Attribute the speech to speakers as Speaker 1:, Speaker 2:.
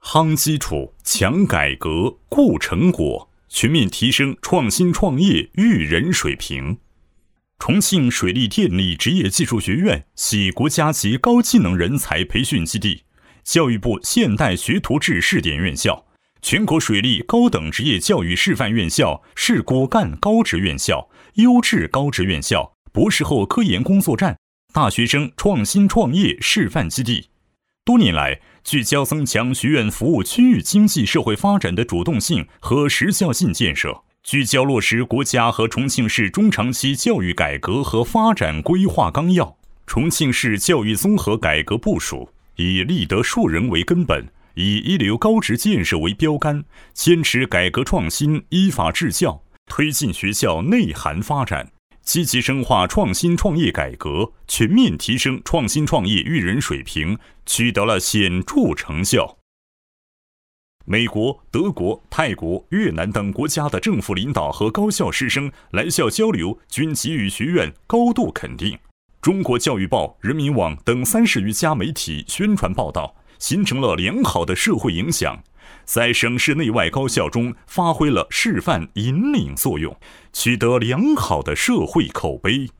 Speaker 1: 夯基础、强改革、固成果，全面提升创新创业育人水平。重庆水利电力职业技术学院系国家级高技能人才培训基地，教育部现代学徒制试点院校，全国水利高等职业教育示范院校、市骨干高职院校、优质高职院校、博士后科研工作站、大学生创新创业示范基地。多年来，聚焦增强学院服务区域经济社会发展的主动性和时效性建设，聚焦落实国家和重庆市中长期教育改革和发展规划纲要、重庆市教育综合改革部署，以立德树人为根本，以一流高职建设为标杆，坚持改革创新、依法治教，推进学校内涵发展，积极深化创新创业改革，全面提升创新创业育人水平，取得了显著成效。美国、德国、泰国、越南等国家的政府领导和高校师生来校交流均给予学院高度肯定。中国教育报、人民网等30余家媒体宣传报道，形成了良好的社会影响，在省市内外高校中发挥了示范引领作用，取得良好的社会口碑。